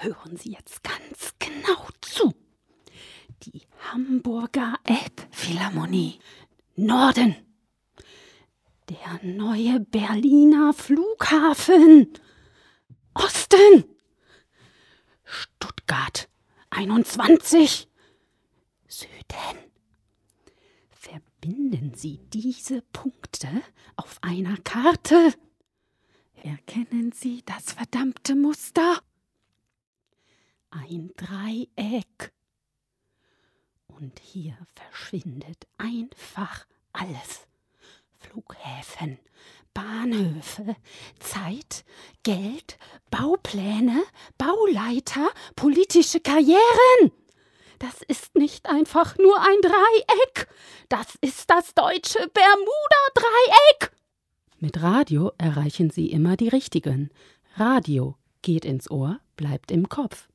Hören Sie jetzt ganz genau zu. Die Hamburger Elbphilharmonie. Norden. Der neue Berliner Flughafen. Osten. Stuttgart 21. Süden. Verbinden Sie diese Punkte auf einer Karte. Erkennen Sie das verdammte Muster? Ein Dreieck. Und hier verschwindet einfach alles. Flughäfen, Bahnhöfe, Zeit, Geld, Baupläne, Bauleiter, politische Karrieren. Das ist nicht einfach nur ein Dreieck. Das ist das deutsche Bermuda-Dreieck. Mit Radio erreichen Sie immer die Richtigen. Radio geht ins Ohr, bleibt im Kopf.